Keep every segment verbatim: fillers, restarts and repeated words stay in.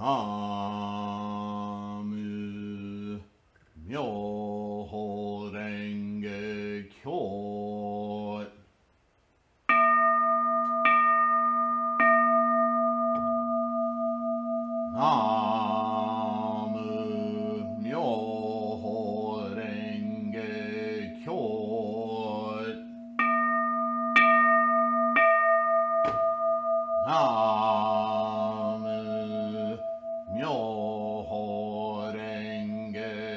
ナム妙法蓮華経。ナム妙法蓮華経。ナム妙法蓮華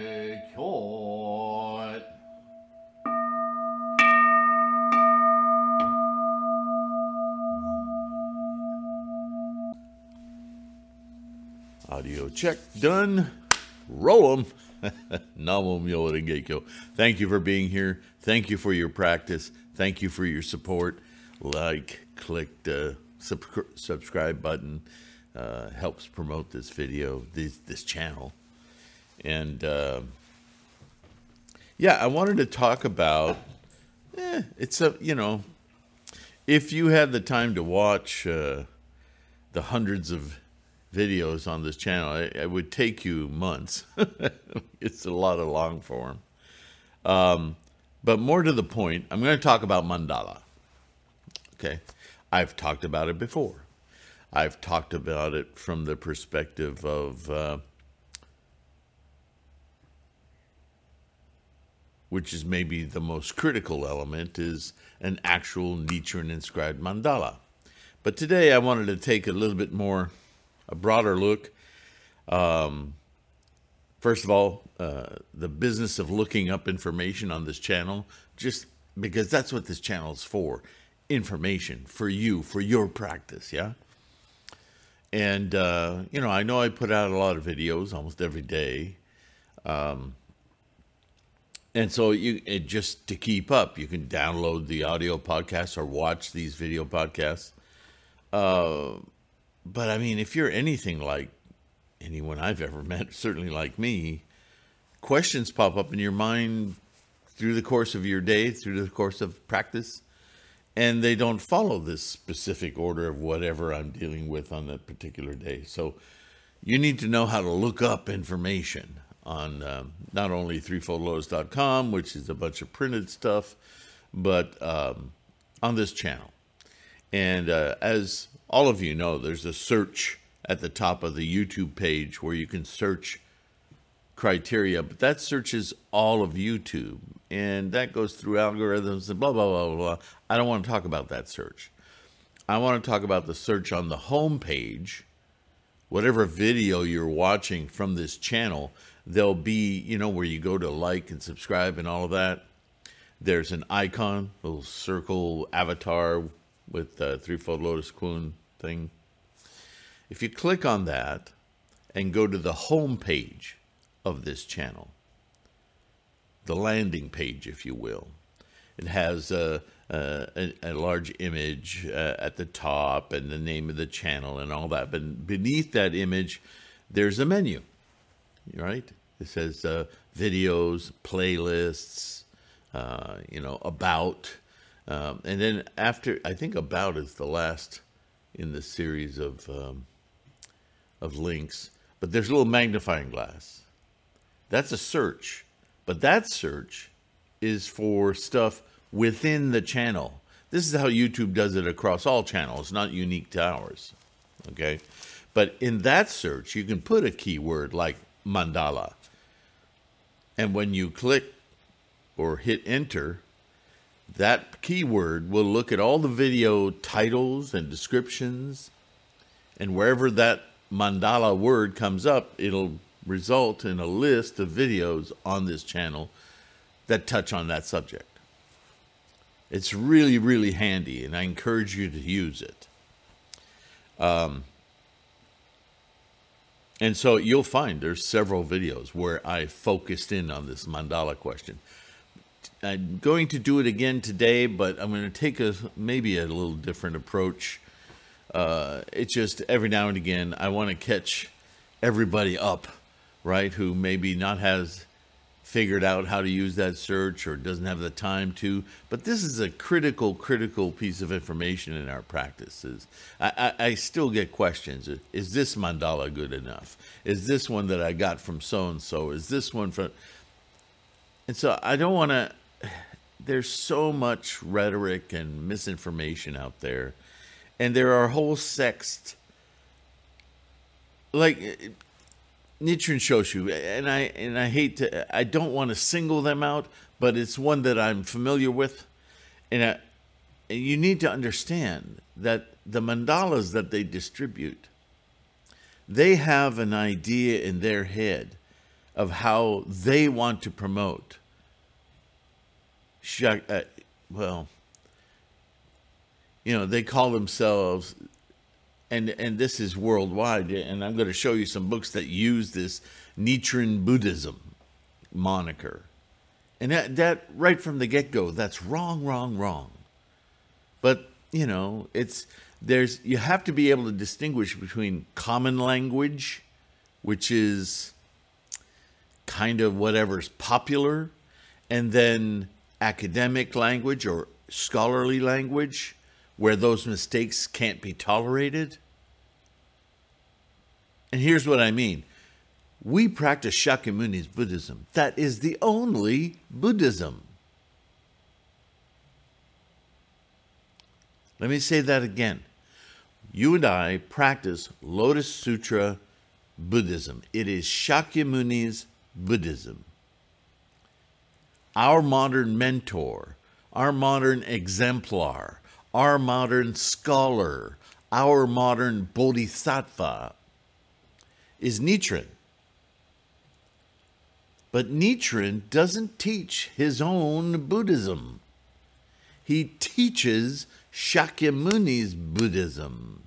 経。Audio check done. Roll 'em. Namo Myoho Renge Kyo. Thank you for being here. Thank you for your practice. Thank you for your support. Like, click the sub- subscribe button. Uh, helps promote this video, this, this channel. And uh, yeah, I wanted to talk about, eh, it's a, you know, if you had the time to watch uh, the hundreds of videos on this channel, it, it would take you months. It's a lot of long form. Um, but more to the point, I'm going to talk about mandala. Okay. I've talked about it before. I've talked about it from the perspective of, uh, which is maybe the most critical element, is an actual Nichiren inscribed mandala. But today I wanted to take a little bit more, a broader look. Um, first of all, uh, the business of looking up information on this channel, just because that's what this channel is for. Information for you, for your practice, yeah? And, uh, you know, I know I put out a lot of videos almost every day. Um, and so you it, just to keep up, you can download the audio podcasts or watch these video podcasts. Uh, but, I mean, if you're anything like anyone I've ever met, certainly like me, questions pop up in your mind through the course of your day, through the course of practice. And they don't follow this specific order of whatever I'm dealing with on that particular day. So you need to know how to look up information on um, not only three fold lotus dot com, which is a bunch of printed stuff, but um, on this channel. And uh, as all of you know, there's a search at the top of the YouTube page where you can search criteria, but that searches all of YouTube, and that goes through algorithms and blah, blah, blah, blah, blah. I don't want to talk about that search. I want to talk about the search on the home page. Whatever video you're watching from this channel, there'll be, you know, where you go to like and subscribe and all of that. There's an icon, a little circle avatar with the Threefold Lotus Kun thing. If you click on that and go to the home page of this channel, the landing page, if you will, it has a, a, a large image uh, at the top and the name of the channel and all that. But beneath that image, there's a menu, right? It says uh, videos, playlists, uh, you know, about. Um, and then after, I think about is the last in the series of um, of links. But there's a little magnifying glass. That's a search. But that search is for stuff within the channel. This is how YouTube does it across all channels, not unique to ours. Okay? But in that search, you can put a keyword like mandala. And when you click or hit enter, that keyword will look at all the video titles and descriptions. And wherever that mandala word comes up, it'll result in a list of videos on this channel that touch on that subject. It's really, really handy, and I encourage you to use it. Um, and so you'll find there's several videos where I focused in on this mandala question. I'm going to do it again today, but I'm going to take a maybe a little different approach. Uh, it's just every now and again I want to catch everybody up, right, who maybe not has figured out how to use that search or doesn't have the time to. But this is a critical, critical piece of information in our practices. I, I, I still get questions. Is this mandala good enough? Is this one that I got from so-and-so? Is this one from... And so I don't want to... There's so much rhetoric and misinformation out there. And there are whole sects, like Nichiren Shoshu, and I and I hate to, I don't want to single them out, but it's one that I'm familiar with. And, I, and you need to understand that the mandalas that they distribute, they have an idea in their head of how they want to promote. Uh, well, you know, they call themselves, and and this is worldwide, and I'm going to show you some books that use this Nichiren Buddhism moniker. And that, that right from the get-go, that's wrong, wrong, wrong. But, you know, it's there's you have to be able to distinguish between common language, which is kind of whatever's popular, and then academic language or scholarly language where those mistakes can't be tolerated. And here's what I mean. We practice Shakyamuni's Buddhism. That is the only Buddhism. Let me say that again. You and I practice Lotus Sutra Buddhism. It is Shakyamuni's Buddhism. Our modern mentor, our modern exemplar, our modern scholar, our modern bodhisattva is Nichiren. But Nichiren doesn't teach his own Buddhism. He teaches Shakyamuni's Buddhism.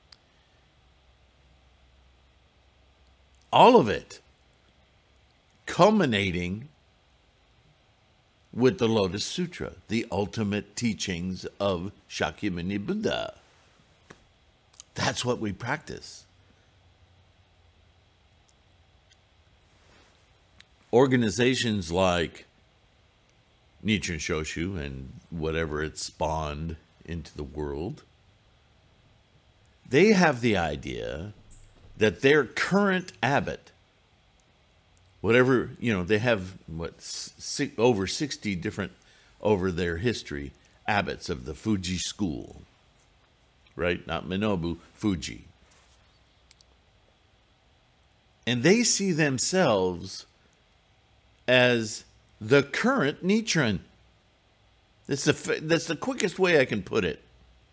All of it culminating with the Lotus Sutra, the ultimate teachings of Shakyamuni Buddha. That's what we practice. Organizations like Nichiren Shoshu and whatever it spawned into the world, they have the idea that their current abbot, whatever, you know, they have, what, six, over sixty different, over their history, abbots of the Fuji school. Right? Not Minobu, Fuji. And they see themselves as the current Nichiren. That's the, that's the quickest way I can put it.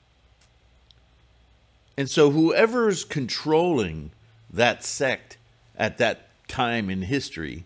And so whoever's controlling that sect at that time in history,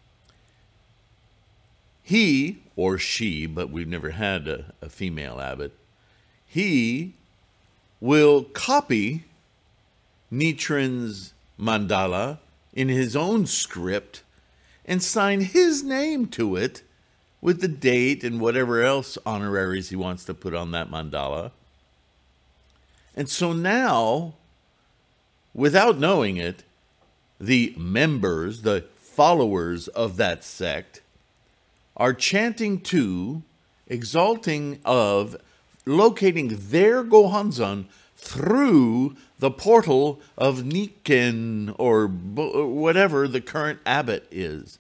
he or she, but we've never had a, a female abbot, he will copy Nichiren's mandala in his own script and sign his name to it with the date and whatever else honoraries he wants to put on that mandala. And so now, without knowing it, the members, the followers of that sect, are chanting to, exalting of, locating their Gohanzon through the portal of Nikken or whatever the current abbot is.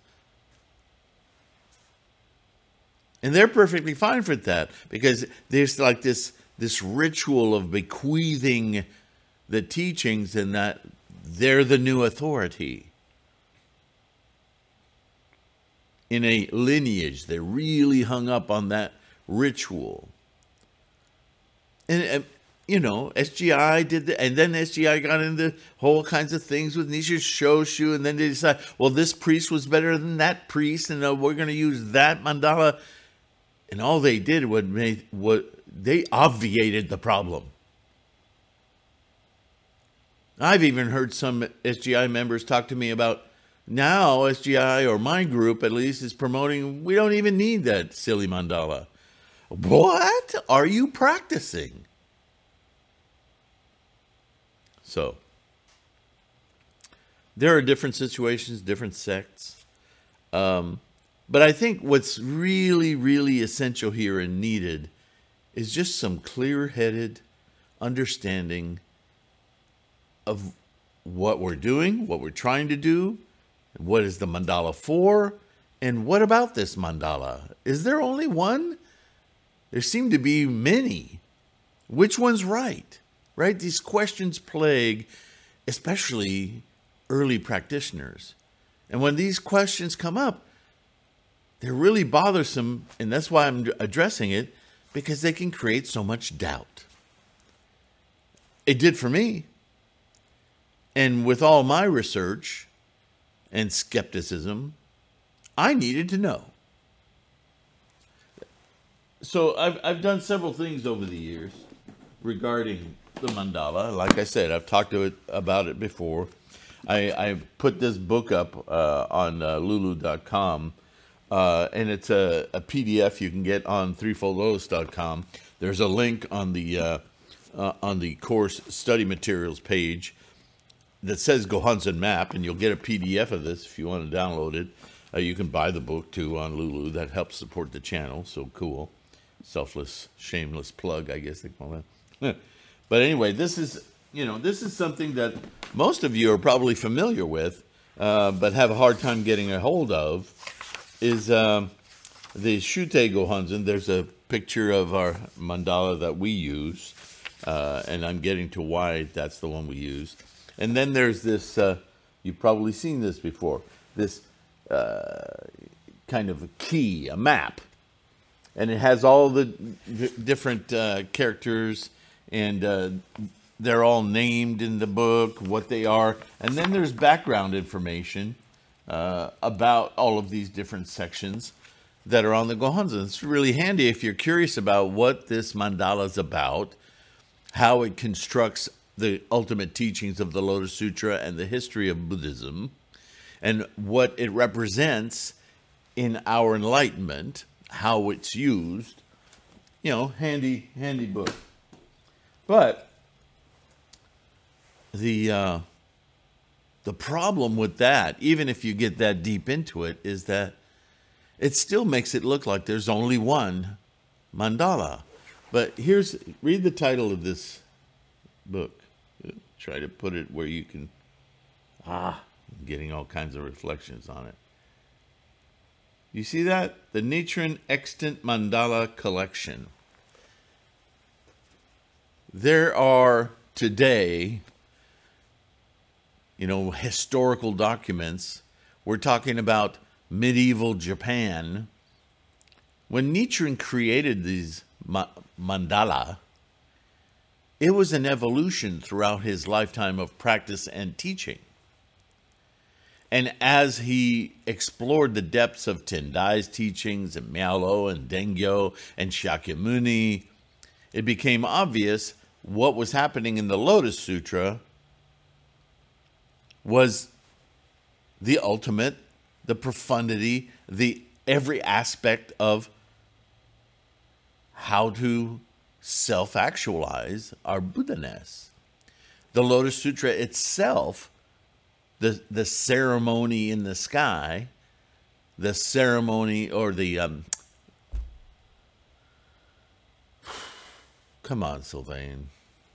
And they're perfectly fine with that because there's like this, this ritual of bequeathing the teachings and that they're the new authority. In a lineage, they're really hung up on that ritual. And, you know, S G I did that, and then S G I got into whole kinds of things with Nichiren Shoshu, and then they decided, well, this priest was better than that priest, and uh, we're going to use that mandala. And all they did was made, what they obviated the problem. I've even heard some S G I members talk to me about now S G I, or my group at least, is promoting, we don't even need that silly mandala. What are you practicing? So, there are different situations, different sects. Um, But I think what's really, really essential here and needed is just some clear-headed understanding of what we're doing, what we're trying to do, what is the mandala for, and what about this mandala? Is there only one? There seem to be many. Which one's right? Right? These questions plague especially early practitioners. And when these questions come up, they're really bothersome, and that's why I'm addressing it, because they can create so much doubt. It did for me. And with all my research and skepticism, I needed to know. So I've I've done several things over the years regarding the mandala. Like I said, I've talked to it about it before. I, I put this book up uh, on uh, lulu dot com, uh, and it's a, a P D F you can get on three fold lotus dot com. There's a link on the uh, uh, on the course study materials page that says Gohonzon Map, and you'll get a P D F of this if you want to download it. Uh, you can buy the book too on Lulu. That helps support the channel. So cool. Selfless, shameless plug, I guess they call that. But anyway, this is, you know, this is something that most of you are probably familiar with, uh, but have a hard time getting a hold of, is um, the Shute Gohonzon. There's a picture of our mandala that we use, uh, and I'm getting to why that's the one we use. And then there's this, uh, you've probably seen this before, this uh, kind of a key, a map. And it has all the d- different uh, characters, and uh, they're all named in the book, what they are. And then there's background information uh, about all of these different sections that are on the Gohonzon. It's really handy if you're curious about what this mandala is about, how it constructs the ultimate teachings of the Lotus Sutra and the history of Buddhism, and what it represents in our enlightenment, how it's used. You know, handy, handy book. But the uh, the problem with that, even if you get that deep into it, is that it still makes it look like there's only one mandala. But here's, read the title of this book. Try to put it where you can, ah, I'm getting all kinds of reflections on it. You see that? The Nichiren Extant Mandala Collection. There are today, you know, historical documents. We're talking about medieval Japan. When Nichiren created these ma- mandala, it was an evolution throughout his lifetime of practice and teaching. And as he explored the depths of Tendai's teachings and Miao and Dengyo and Shakyamuni, it became obvious what was happening in the Lotus Sutra was the ultimate, the profundity, the every aspect of how to self-actualize our Buddha-ness. The Lotus Sutra itself, the the ceremony in the sky, the ceremony or the um, come on, Sylvain,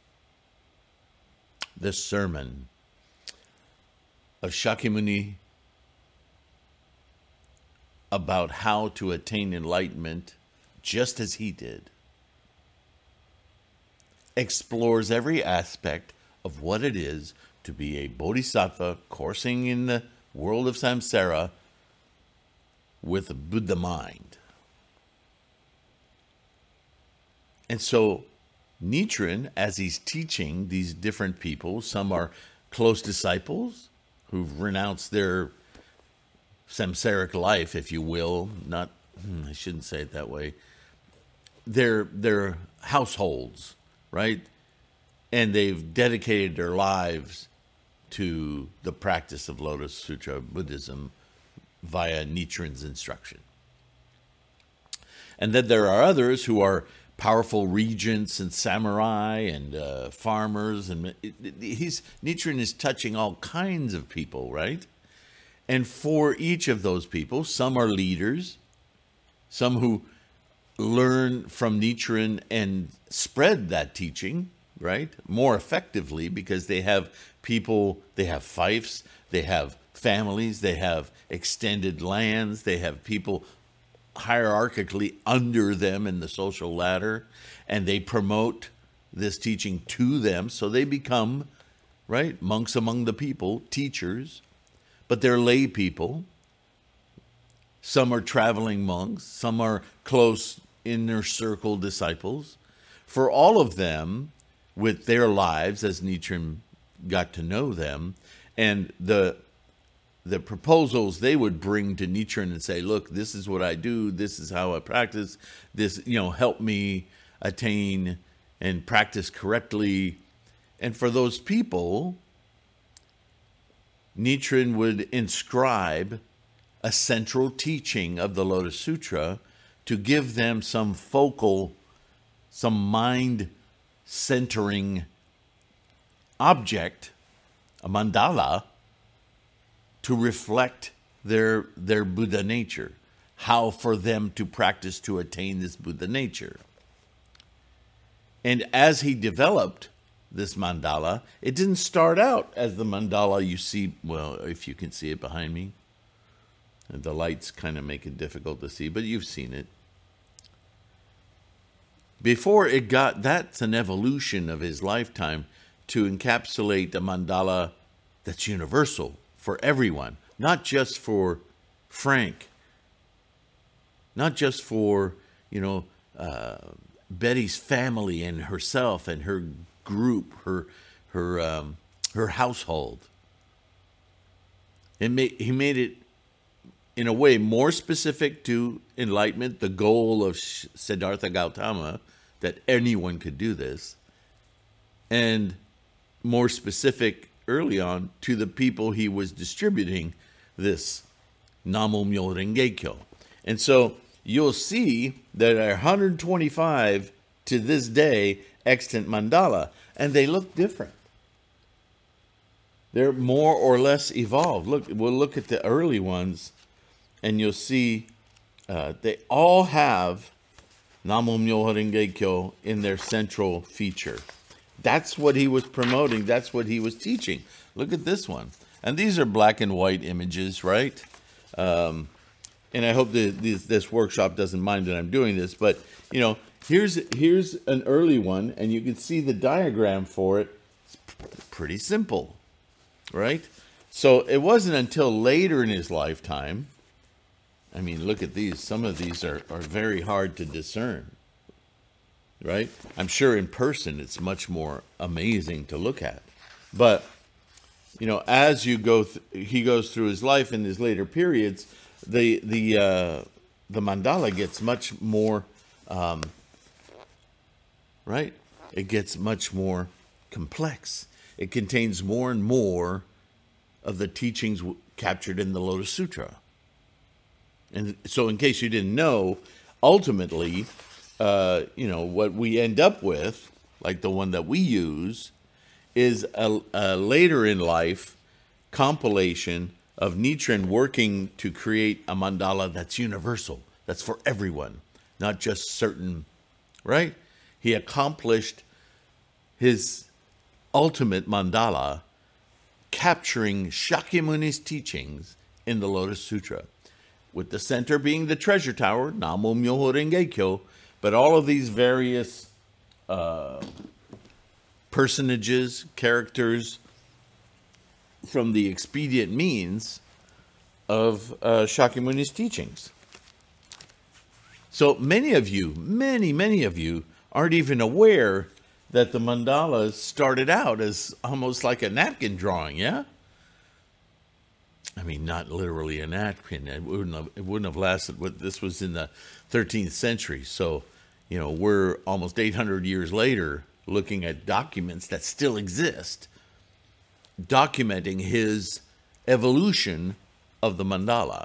the sermon of Shakyamuni about how to attain enlightenment, just as he did, explores every aspect of what it is to be a bodhisattva coursing in the world of samsara with a Buddha mind. And so Nichiren, as he's teaching these different people, some are close disciples who've renounced their samsaric life, if you will, not, I shouldn't say it that way, their, their households, right? And they've dedicated their lives to the practice of Lotus Sutra Buddhism via Nichiren's instruction. And then there are others who are powerful regents and samurai and uh, farmers, and it, it, he's Nichiren is touching all kinds of people, right? And for each of those people, some are leaders, some who learn from Nichiren and spread that teaching, right, more effectively because they have people, they have fiefs, they have families, they have extended lands, they have people hierarchically under them in the social ladder, and they promote this teaching to them, so they become, right, monks among the people, teachers, but they're lay people. Some are traveling monks, some are close inner circle disciples. For all of them, with their lives as Nichiren got to know them, and the the proposals they would bring to Nichiren and say, look, this is what I do, this is how I practice, this, you know, help me attain and practice correctly. And for those people, Nichiren would inscribe a central teaching of the Lotus Sutra to give them some focal, some mind-centering object, a mandala, to reflect their, their Buddha nature, how for them to practice to attain this Buddha nature. And as he developed this mandala, it didn't start out as the mandala you see, well, if you can see it behind me. The lights kind of make it difficult to see, but you've seen it. Before it got, that's an evolution of his lifetime to encapsulate a mandala that's universal for everyone, not just for Frank, not just for, you know, uh, Betty's family and herself and her group, her her um, her household. It made, he made it, in a way, more specific to enlightenment, the goal of Siddhartha Gautama, that anyone could do this, and more specific early on to the people he was distributing this Namo Myoho Renge Kyo. And so you'll see that there are one hundred twenty-five to this day extant mandala, and they look different. They're more or less evolved. Look, we'll look at the early ones, and you'll see uh, they all have Namo Myoho Renge Kyo in their central feature. That's what he was promoting. That's what he was teaching. Look at this one. And these are black and white images, right? Um, and I hope that this, this workshop doesn't mind that I'm doing this. But, you know, here's, here's an early one, and you can see the diagram for it. It's pretty simple, right? So it wasn't until later in his lifetime. I mean, look at these. Some of these are, are very hard to discern, right? I'm sure in person it's much more amazing to look at. But, you know, as you go, th- he goes through his life in his later periods, the the uh, the mandala gets much more, um, right? It gets much more complex. It contains more and more of the teachings w- captured in the Lotus Sutra. And so, in case you didn't know, ultimately, uh, you know, what we end up with, like the one that we use, is a, a later in life compilation of Nichiren working to create a mandala that's universal, that's for everyone, not just certain, right? He accomplished his ultimate mandala, capturing Shakyamuni's teachings in the Lotus Sutra, with the center being the treasure tower, Namo Myoho Renge Kyo, but all of these various uh, personages, characters from the expedient means of uh, Shakyamuni's teachings. So many of you, many, many of you aren't even aware that the mandalas started out as almost like a napkin drawing, yeah? I mean, not literally a napkin. It wouldn't have, it wouldn't have lasted. This was in the thirteenth century. So, you know, we're almost eight hundred years later looking at documents that still exist, documenting his evolution of the mandala.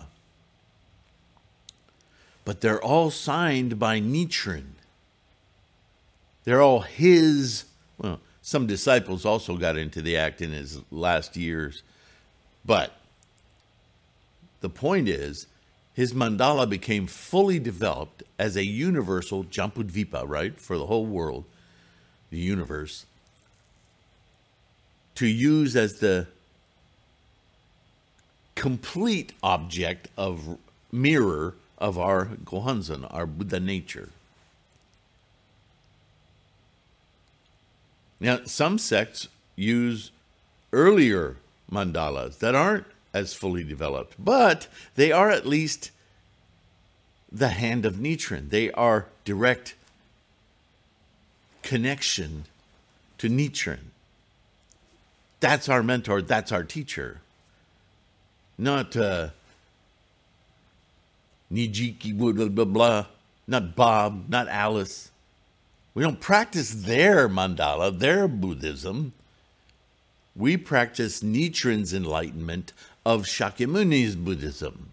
But they're all signed by Nichiren. They're all his. Well, some disciples also got into the act in his last years, but The point is, his mandala became fully developed as a universal Jambudvipa, right, for the whole world, the universe, to use as the complete object of mirror of our Gohanzen, our Buddha nature. Now, some sects use earlier mandalas that aren't as fully developed, but they are at least the hand of Nichiren. They are direct connection to Nichiren. That's our mentor, that's our teacher. Not uh, Nijiki, blah, blah, blah, blah, not Bob, not Alice. We don't practice their mandala, their Buddhism. We practice Nichiren's enlightenment of Shakyamuni's Buddhism.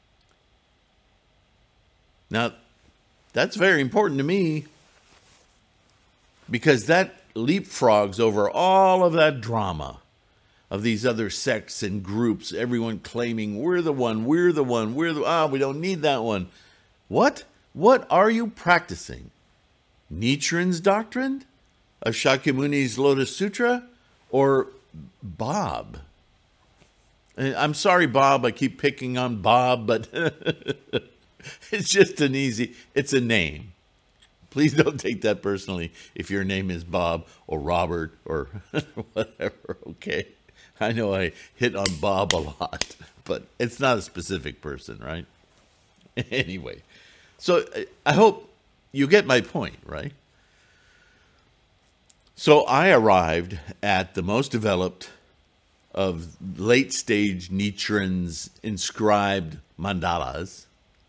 Now, that's very important to me because that leapfrogs over all of that drama of these other sects and groups, everyone claiming we're the one, we're the one, we're the, ah, we don't need that one. What? What are you practicing? Nichiren's doctrine of Shakyamuni's Lotus Sutra or Bob? And I'm sorry, Bob, I keep picking on Bob, but it's just an easy, it's a name. Please don't take that personally if your name is Bob or Robert or whatever, okay? I know I hit on Bob a lot, but it's not a specific person, right? Anyway, so I hope you get my point, right? So I arrived at the most developed of late-stage Nichiren's inscribed mandalas.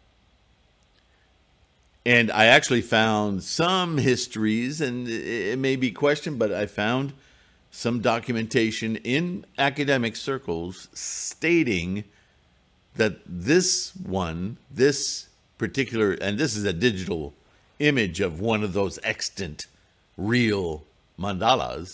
And I actually found some histories, and it may be questioned, but I found some documentation in academic circles stating that this one, this particular, and this is a digital image of one of those extant real mandalas,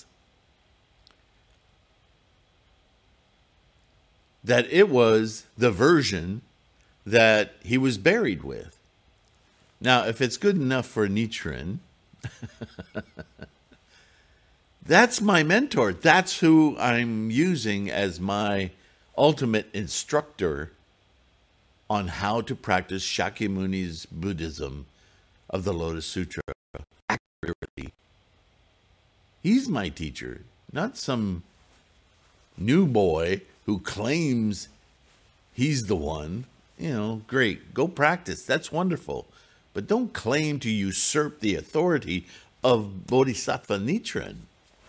that it was the version that he was buried with. Now, if it's good enough for Nichiren, that's my mentor. That's who I'm using as my ultimate instructor on how to practice Shakyamuni's Buddhism of the Lotus Sutra accurately. He's my teacher, not some new boy who claims he's the one. You know, great, go practice. That's wonderful. But don't claim to usurp the authority of Bodhisattva Nichiren.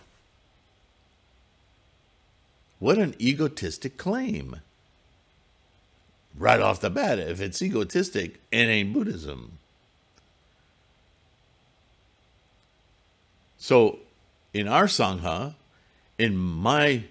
What an egotistic claim. Right off the bat, if it's egotistic, it ain't Buddhism. So, in our Sangha, in my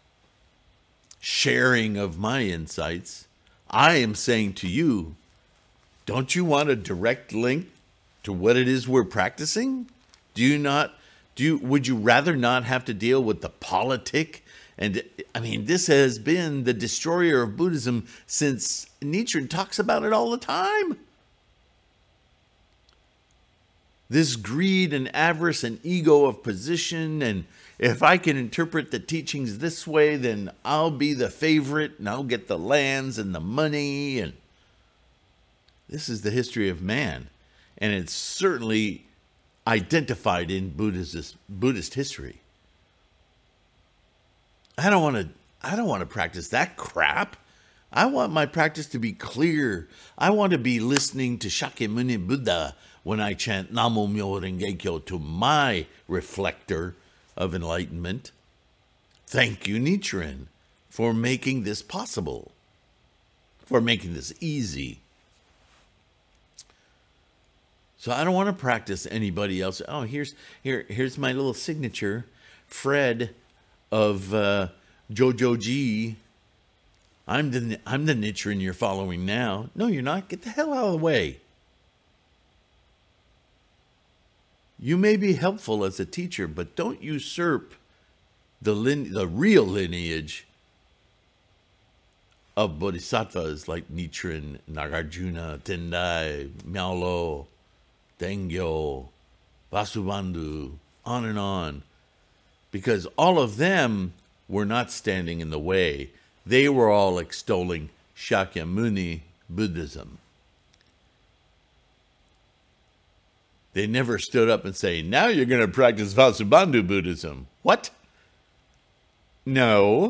sharing of my insights, I am saying to you, don't you want a direct link to what it is we're practicing? Do you not, do you, would you rather not have to deal with the politic? And I mean, this has been the destroyer of Buddhism since Nichiren talks about it all the time. This greed and avarice and ego of position, and if I can interpret the teachings this way, then I'll be the favorite and I'll get the lands and the money. And this is the history of man, and it's certainly identified in Buddhist Buddhist history. I don't want to I don't want to practice that crap. I want my practice to be clear. I want to be listening to Shakyamuni Buddha when I chant Namo Myo Renge Kyo to my reflector of enlightenment. Thank you, Nichiren, for making this possible, for making this easy. So I don't want to practice anybody else. Oh, here's here here's my little signature, Fred of uh, Jojo G. I'm the I'm the Nichiren you're following now. No, you're not. Get the hell out of the way. You may be helpful as a teacher, but don't usurp the lin- the real lineage of bodhisattvas like Nichiren, Nagarjuna, Tendai, Miaolo, Dengyo, Vasubandhu, on and on. Because all of them were not standing in the way. They were all extolling Shakyamuni Buddhism. They never stood up and say, now you're going to practice Vasubandhu Buddhism. What? No.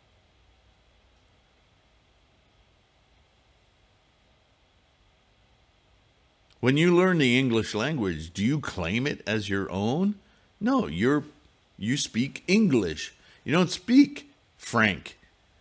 When you learn the English language, do you claim it as your own? No, you're you speak English. You don't speak Frank.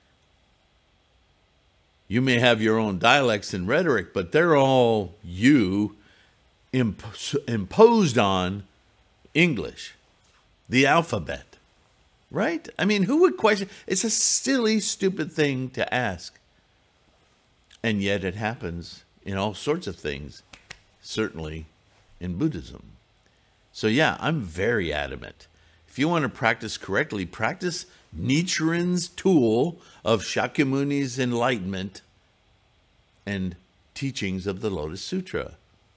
You may have your own dialects and rhetoric, but they're all you imp- imposed on English, the alphabet, right? I mean, who would question? It's a silly, stupid thing to ask. And yet it happens in all sorts of things. Certainly in Buddhism. So yeah, I'm very adamant. If you want to practice correctly, practice Nichiren's tool of Shakyamuni's enlightenment and teachings of the Lotus Sutra.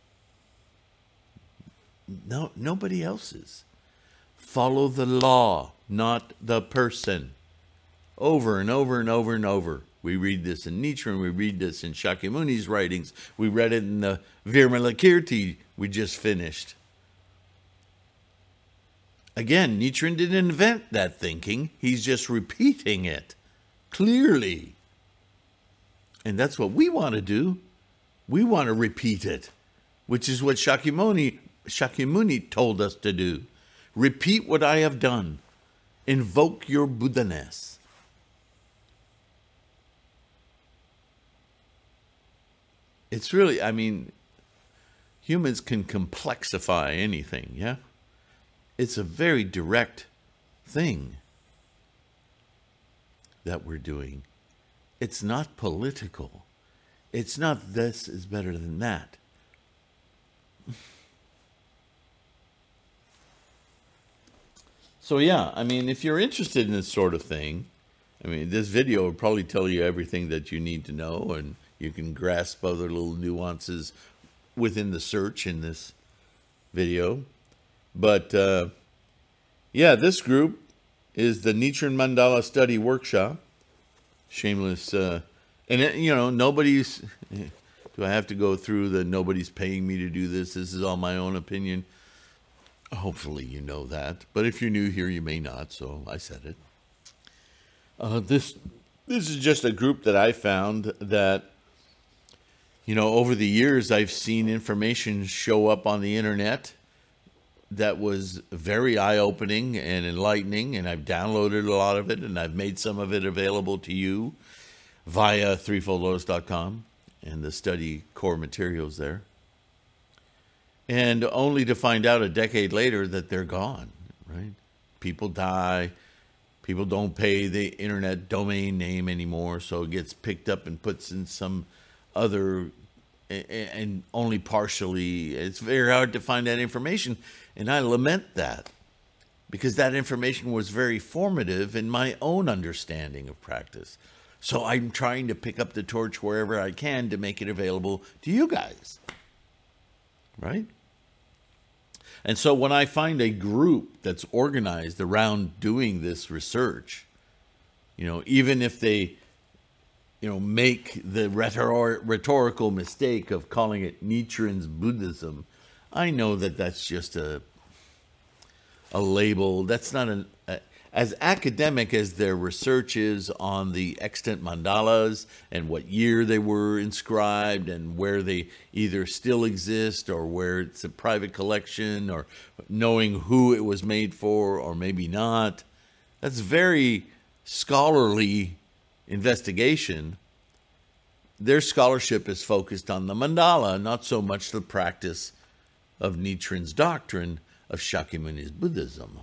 No, nobody else's. Follow the law, not the person. Over and over and over and over. We read this in Nichiren, we read this in Shakyamuni's writings, we read it in the Virmalakirti we just finished. Again, Nichiren didn't invent that thinking, he's just repeating it clearly. And that's what we want to do. We want to repeat it, which is what Shakyamuni, Shakyamuni told us to do. Repeat what I have done. Invoke your Buddha-ness. It's really, I mean, humans can complexify anything, yeah? It's a very direct thing that we're doing. It's not political. It's not this is better than that. So yeah, I mean, if you're interested in this sort of thing, I mean, this video will probably tell you everything that you need to know, and you can grasp other little nuances within the search in this video. But, uh, yeah, this group is the Nichiren Mandala Study Workshop. Shameless. Uh, and, it, you know, nobody's... Do I have to go through the nobody's paying me to do this? This is all my own opinion. Hopefully you know that. But if you're new here, you may not, so I said it. Uh, this, this is just a group that I found that... You know, over the years, I've seen information show up on the internet that was very eye-opening and enlightening, and I've downloaded a lot of it, and I've made some of it available to you via three fold lotus dot com and the study core materials there. And only to find out a decade later that they're gone, right? People die. People don't pay the internet domain name anymore, so it gets picked up and puts in some other, and only partially. It's very hard to find that information, and I lament that, because that information was very formative in my own understanding of practice. So I'm trying to pick up the torch wherever I can to make it available to you guys, right? And so when I find a group that's organized around doing this research, you know, even if they you know, make the rhetor- rhetorical mistake of calling it Nichiren's Buddhism, I know that that's just a a label. That's not an a, as academic as their research is on the extant mandalas and what year they were inscribed and where they either still exist or where it's a private collection, or knowing who it was made for or maybe not. That's very scholarly investigation. Their scholarship is focused on the mandala, not so much the practice of Nichiren's doctrine of Shakyamuni's Buddhism.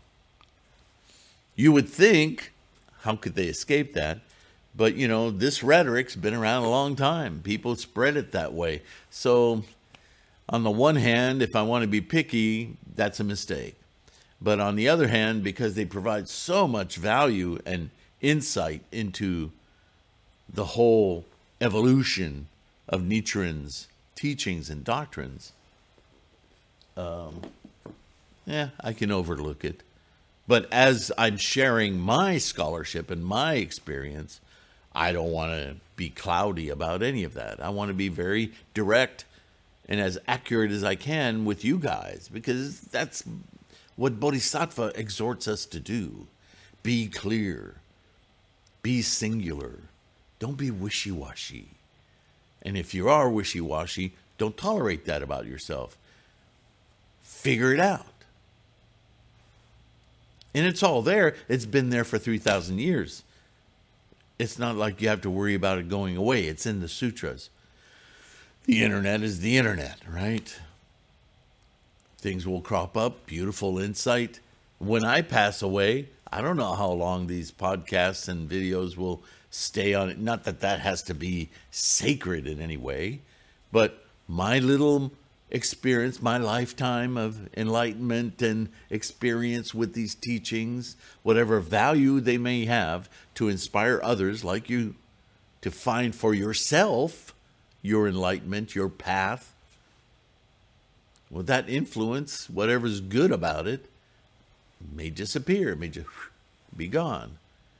You would think, how could they escape that? But, you know, this rhetoric's been around a long time. People spread it that way. So, on the one hand, if I want to be picky, that's a mistake. But on the other hand, because they provide so much value and insight into the whole evolution of Nichiren's teachings and doctrines, um, yeah, I can overlook it. But as I'm sharing my scholarship and my experience, I don't want to be cloudy about any of that. I want to be very direct and as accurate as I can with you guys, because that's what Bodhisattva exhorts us to do. Be clear. Be singular. Don't be wishy-washy. And if you are wishy-washy, don't tolerate that about yourself. Figure it out. And it's all there. It's been there for three thousand years. It's not like you have to worry about it going away. It's in the sutras. The internet is the internet, right? Things will crop up, beautiful insight. When I pass away, I don't know how long these podcasts and videos will stay on it. Not that that has to be sacred in any way, but my little experience, my lifetime of enlightenment and experience with these teachings, whatever value they may have to inspire others like you to find for yourself your enlightenment, your path. Well, that influence, whatever's good about it, may disappear, may just be gone.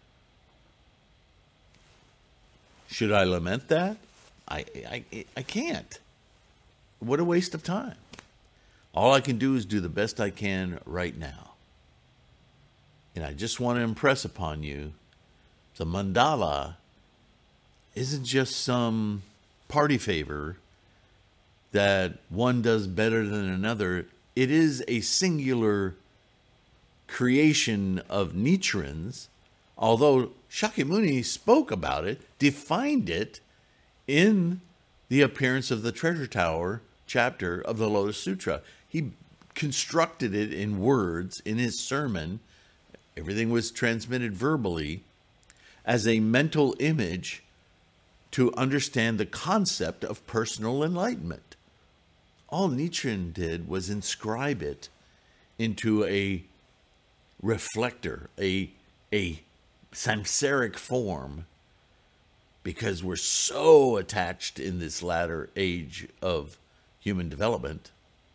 Should I lament that? I, I, I can't. What a waste of time. All I can do is do the best I can right now. And I just want to impress upon you, the mandala isn't just some party favor that one does better than another. It is a singular creation of Nichiren's, although Shakyamuni spoke about it, defined it in the appearance of the treasure tower chapter of the Lotus Sutra. He constructed it in words in his sermon. Everything was transmitted verbally as a mental image to understand the concept of personal enlightenment. All Nichiren did was inscribe it into a reflector, a, a samsaric form, because we're so attached in this latter age of human development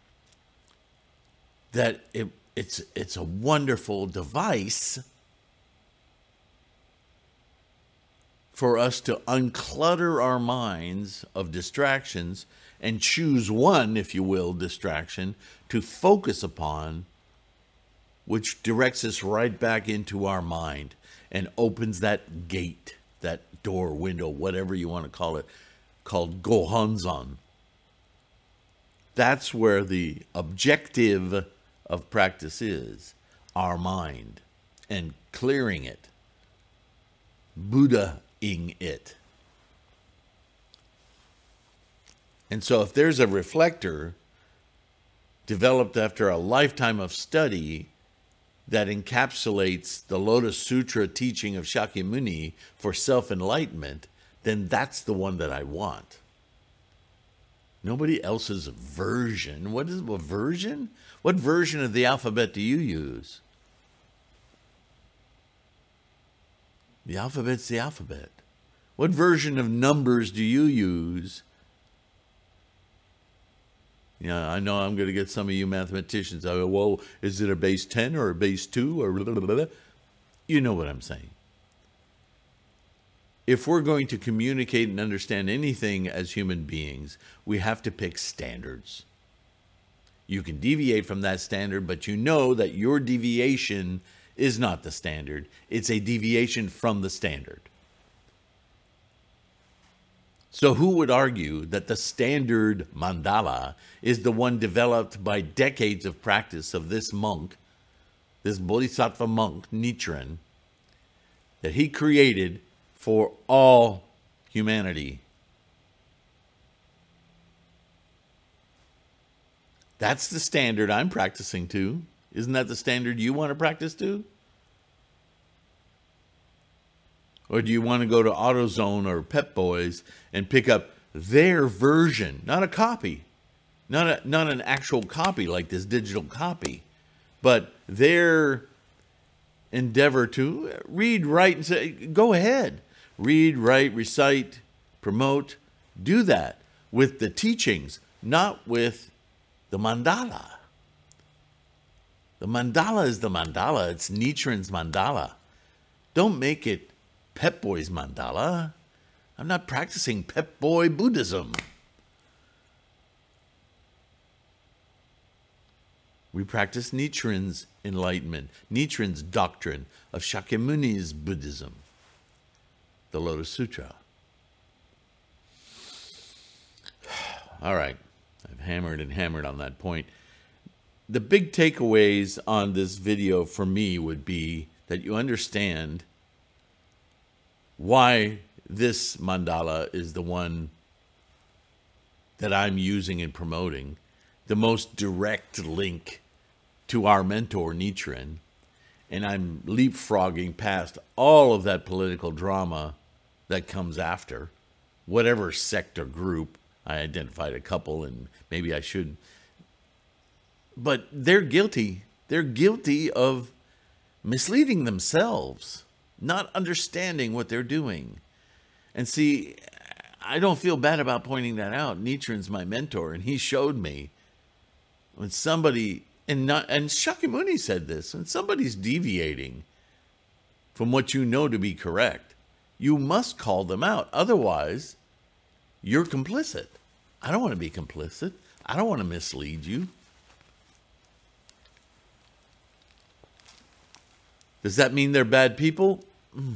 that it, it's, it's a wonderful device for us to unclutter our minds of distractions and choose one, if you will, distraction to focus upon, which directs us right back into our mind and opens that gate, that door, window, whatever you want to call it, called Gohonzon. That's where the objective of practice is, our mind, and clearing it, Buddha-ing it. And so if there's a reflector developed after a lifetime of study that encapsulates the Lotus Sutra teaching of Shakyamuni for self-enlightenment, then that's the one that I want. Nobody else's version. What is a version? What version of the alphabet do you use? The alphabet's the alphabet. What version of numbers do you use? Yeah, I know I'm going to get some of you mathematicians. I go, well, is it a base ten or a base two or blah, blah, blah, blah? You know what I'm saying. If we're going to communicate and understand anything as human beings, we have to pick standards. You can deviate from that standard, but you know that your deviation is not the standard. It's a deviation from the standard. So who would argue that the standard mandala is the one developed by decades of practice of this monk, this Bodhisattva monk, Nichiren, that he created for all humanity? That's the standard I'm practicing to. Isn't that the standard you want to practice to? Or do you want to go to AutoZone or Pep Boys and pick up their version, not a copy, not a, not an actual copy like this digital copy, but their endeavor to read, write, and say, go ahead. Read, write, recite, promote. Do that with the teachings, not with the mandala. The mandala is the mandala. It's Nichiren's mandala. Don't make it Pep Boy's mandala. I'm not practicing Pep Boy Buddhism. We practice Nichiren's enlightenment, Nichiren's doctrine of Shakyamuni's Buddhism, the Lotus Sutra. All right, I've hammered and hammered on that point. The big takeaways on this video for me would be that you understand why this mandala is the one that I'm using and promoting, the most direct link to our mentor Nichiren, and I'm leapfrogging past all of that political drama that comes after, whatever sect or group. I identified a couple, and maybe I should. But they're guilty. They're guilty of misleading themselves, not understanding what they're doing. And see, I don't feel bad about pointing that out. Nichiren's my mentor, and he showed me when somebody, and not, and Shakyamuni said this, when somebody's deviating from what you know to be correct, you must call them out. Otherwise, you're complicit. I don't want to be complicit. I don't want to mislead you. Does that mean they're bad people? Mm.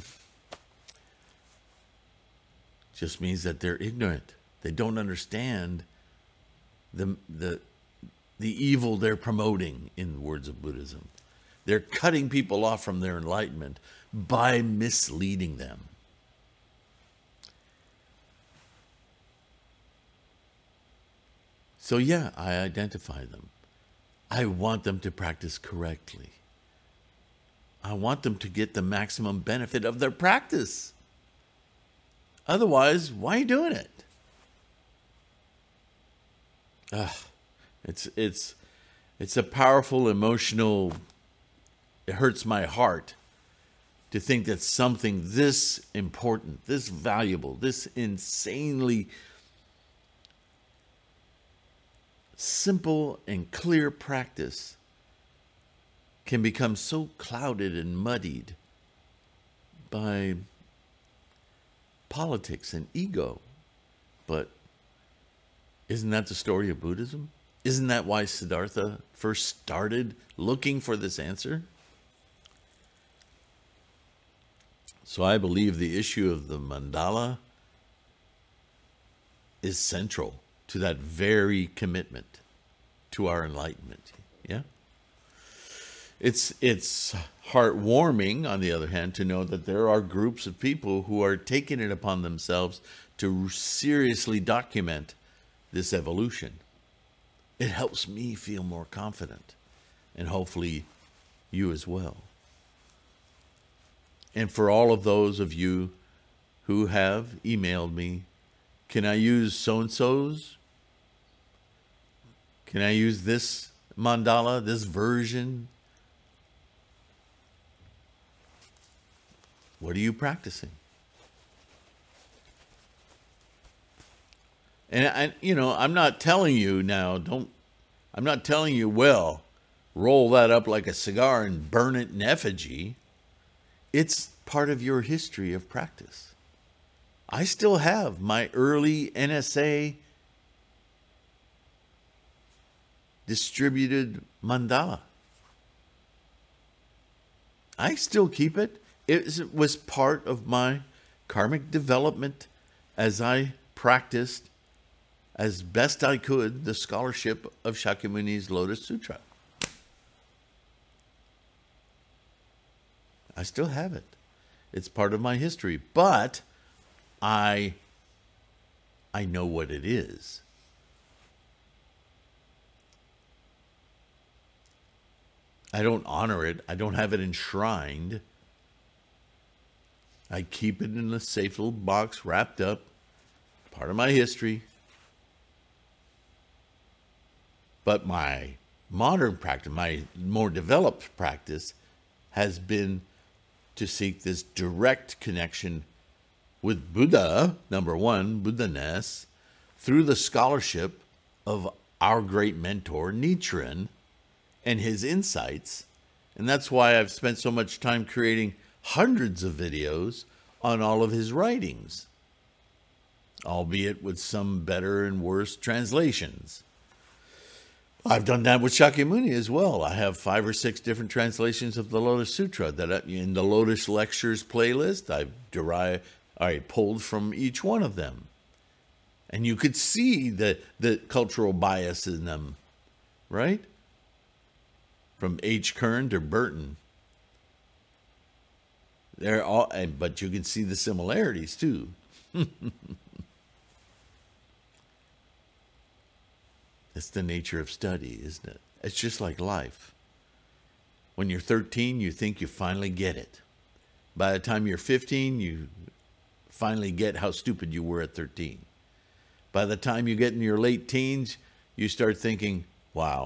Just means that they're ignorant. They don't understand the, the, the evil they're promoting, in the words of Buddhism. They're cutting people off from their enlightenment by misleading them. So yeah, I identify them. I want them to practice correctly. I want them to get the maximum benefit of their practice. Otherwise, why are you doing it? Ugh, it's it's it's a powerful emotional. It hurts my heart to think that something this important, this valuable, this insanely simple and clear practice can become so clouded and muddied by politics and ego. But isn't that the story of Buddhism? Isn't that why Siddhartha first started looking for this answer? So I believe the issue of the mandala is central to that very commitment to our enlightenment. Yeah? It's it's heartwarming, on the other hand, to know that there are groups of people who are taking it upon themselves to seriously document this evolution. It helps me feel more confident, and hopefully you as well. And for all of those of you who have emailed me, can I use so-and-so's? Can I use this mandala, this version? What are you practicing? And I, you know, I'm not telling you now, don't, I'm not telling you, well, roll that up like a cigar and burn it in effigy. It's part of your history of practice. I still have my early N S A distributed mandala. I still keep it. It was part of my karmic development as I practiced as best I could the scholarship of Shakyamuni's Lotus Sutra. I still have it. It's part of my history, but I I know what it is. I don't honor it. I don't have it enshrined. I keep it in a safe little box, wrapped up, part of my history. But my modern practice, my more developed practice, has been to seek this direct connection with Buddha, number one, Buddha-ness, through the scholarship of our great mentor, Nichiren, and his insights. And that's why I've spent so much time creating hundreds of videos on all of his writings, albeit with some better and worse translations. I've done that with Shakyamuni as well. I have five or six different translations of the Lotus Sutra that I, in the Lotus Lectures playlist, I've derived, I pulled from each one of them. And you could see the, the cultural bias in them, right? From H. Kern to Burton. They're all, and, but you can see the similarities too. It's the nature of study, isn't it? It's just like life. When you're thirteen, you think you finally get it. By the time you're fifteen, you finally get how stupid you were at thirteen. By the time you get in your late teens, you start thinking, wow,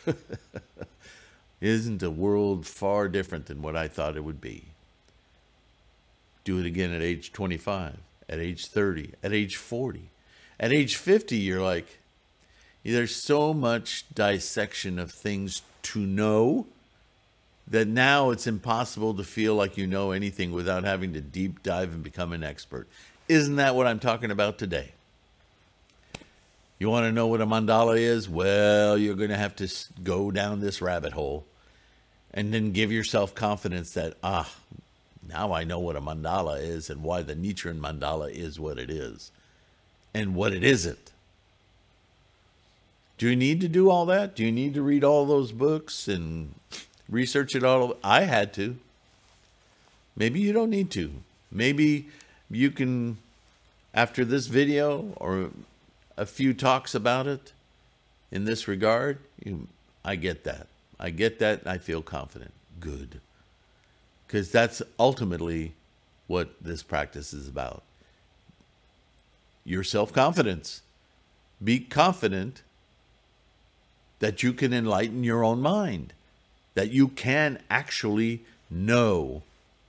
isn't the world far different than what I thought it would be? Do it again at age twenty-five, at age thirty, at age forty. At age fifty, you're like, there's so much dissection of things to know that now it's impossible to feel like you know anything without having to deep dive and become an expert. Isn't that what I'm talking about today? You want to know what a mandala is? Well, you're going to have to go down this rabbit hole and then give yourself confidence that, ah, now I know what a mandala is and why the Nichiren mandala is what it is and what it isn't. Do you need to do all that? Do you need to read all those books and research it all? I had to. Maybe you don't need to. Maybe you can, after this video or a few talks about it in this regard, you, I get that. I get that and I feel confident. Good. Because that's ultimately what this practice is about. Your self-confidence. Be confident that you can enlighten your own mind, that you can actually know.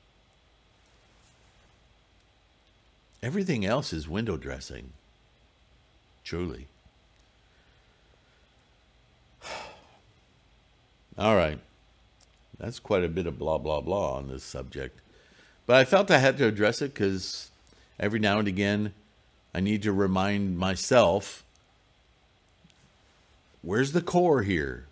Everything else is window dressing, truly. All right, that's quite a bit of blah, blah, blah on this subject. But I felt I had to address it because every now and again, I need to remind myself, where's the core here?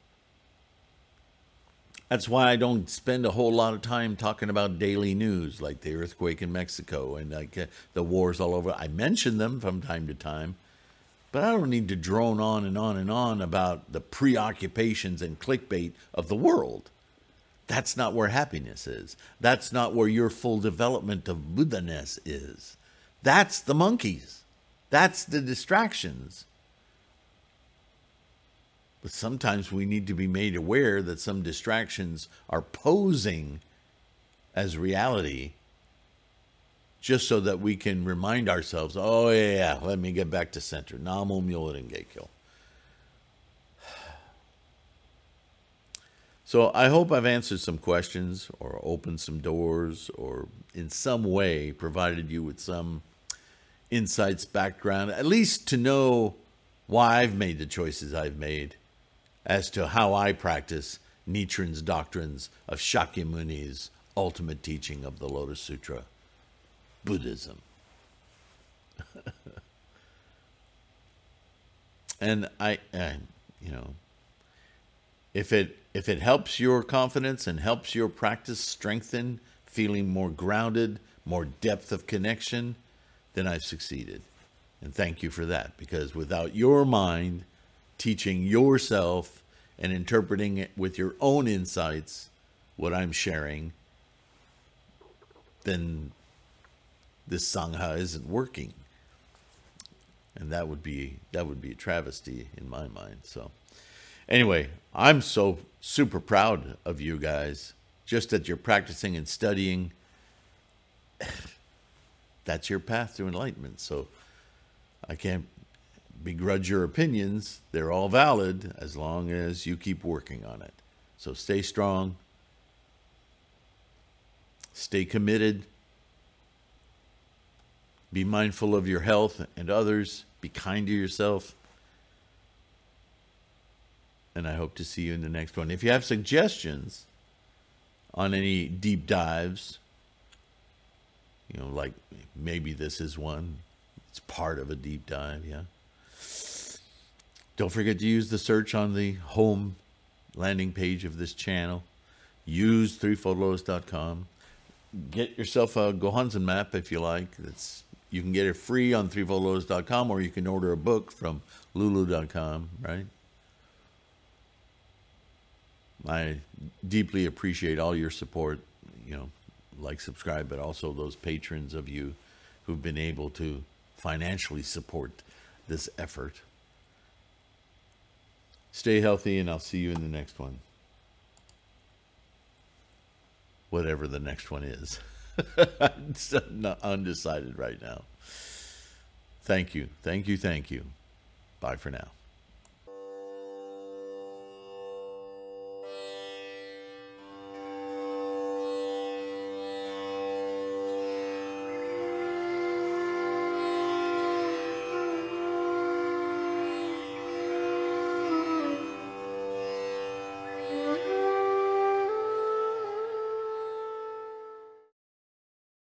That's why I don't spend a whole lot of time talking about daily news, like the earthquake in Mexico and like uh, the wars all over. I mention them from time to time, but I don't need to drone on and on and on about the preoccupations and clickbait of the world. That's not where happiness is. That's not where your full development of Buddha-ness is. That's the monkeys. That's the distractions. But sometimes we need to be made aware that some distractions are posing as reality just so that we can remind ourselves, oh, yeah, yeah, let me get back to center. Namo Myoho Renge Kyo. So I hope I've answered some questions or opened some doors or in some way provided you with some insights, background, at least to know why I've made the choices I've made as to how I practice Nichiren's doctrines of Shakyamuni's ultimate teaching of the Lotus Sutra, Buddhism. And I, I, you know, if it if it helps your confidence and helps your practice strengthen, feeling more grounded, more depth of connection, then I've succeeded. And thank you for that, because without your mind teaching yourself and interpreting it with your own insights, what I'm sharing, then this Sangha isn't working. And that would be that would be a travesty in my mind. So anyway, I'm so super proud of you guys, just that you're practicing and studying. That's your path to enlightenment. So I can't begrudge your opinions. They're all valid as long as you keep working on it. So stay strong. Stay committed. Be mindful of your health and others. Be kind to yourself. And I hope to see you in the next one. If you have suggestions on any deep dives, you know, like maybe this is one. It's part of a deep dive, yeah. Don't forget to use the search on the home landing page of this channel. Use three photos dot com. Get yourself a Gohonzon map if you like. That's, you can get it free on three photos dot com, or you can order a book from lulu dot com, right? I deeply appreciate all your support, you know, like, subscribe, but also those patrons of you who've been able to financially support this effort. Stay healthy, and I'll see you in the next one. Whatever the next one is. I'm not undecided right now. Thank you. Thank you. Thank you. Bye for now.